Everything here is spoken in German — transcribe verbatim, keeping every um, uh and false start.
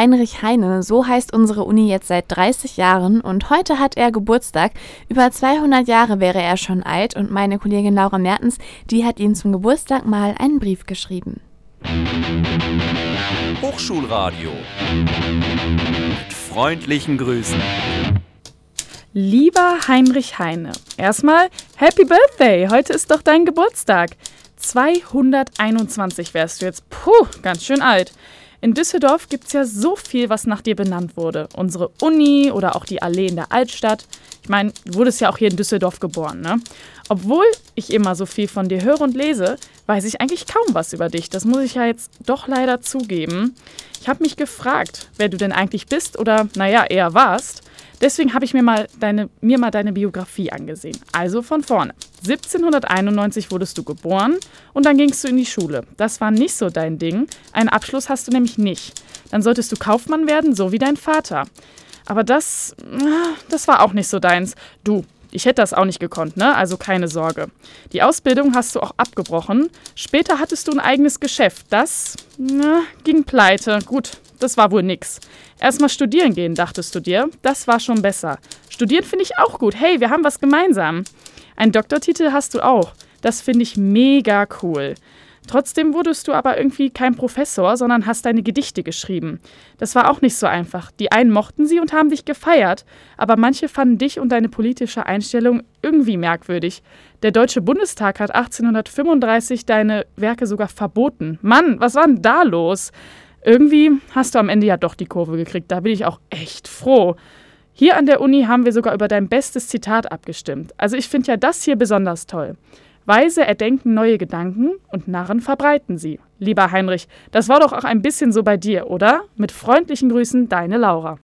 Heinrich Heine, so heißt unsere Uni jetzt seit dreißig Jahren und heute hat er Geburtstag. Über zweihundert Jahre wäre er schon alt und meine Kollegin Laura Mertens, die hat ihm zum Geburtstag mal einen Brief geschrieben. Hochschulradio mit freundlichen Grüßen. Lieber Heinrich Heine, erstmal Happy Birthday, heute ist doch dein Geburtstag. zweihunderteinundzwanzig wärst du jetzt, puh, ganz schön alt. In Düsseldorf gibt's ja so viel, was nach dir benannt wurde. Unsere Uni oder auch die Allee in der Altstadt. Ich meine, du wurdest ja auch hier in Düsseldorf geboren, ne? Obwohl ich immer so viel von dir höre und lese, weiß ich eigentlich kaum was über dich. Das muss ich ja jetzt doch leider zugeben. Ich habe mich gefragt, wer du denn eigentlich bist oder, naja, eher warst. Deswegen habe ich mir mal deine, mir mal deine Biografie angesehen. Also von vorne. siebzehnhunderteinundneunzig wurdest du geboren und dann gingst du in die Schule. Das war nicht so dein Ding. Einen Abschluss hast du nämlich nicht. Dann solltest du Kaufmann werden, so wie dein Vater. Aber das, das war auch nicht so deins. Du, ich hätte das auch nicht gekonnt, ne? Also keine Sorge. Die Ausbildung hast du auch abgebrochen. Später hattest du ein eigenes Geschäft. Das na, ging pleite. Gut, das war wohl nix. Erstmal studieren gehen, dachtest du dir. Das war schon besser. Studieren finde ich auch gut. Hey, wir haben was gemeinsam. Einen Doktortitel hast du auch. Das finde ich mega cool. Trotzdem wurdest du aber irgendwie kein Professor, sondern hast deine Gedichte geschrieben. Das war auch nicht so einfach. Die einen mochten sie und haben dich gefeiert, aber manche fanden dich und deine politische Einstellung irgendwie merkwürdig. Der Deutsche Bundestag hat achtzehnhundertfünfunddreißig deine Werke sogar verboten. Mann, was war denn da los? Irgendwie hast du am Ende ja doch die Kurve gekriegt. Da bin ich auch echt froh. Hier an der Uni haben wir sogar über dein bestes Zitat abgestimmt. Also ich finde ja das hier besonders toll. Weise erdenken neue Gedanken und Narren verbreiten sie. Lieber Heinrich, das war doch auch ein bisschen so bei dir, oder? Mit freundlichen Grüßen, deine Laura.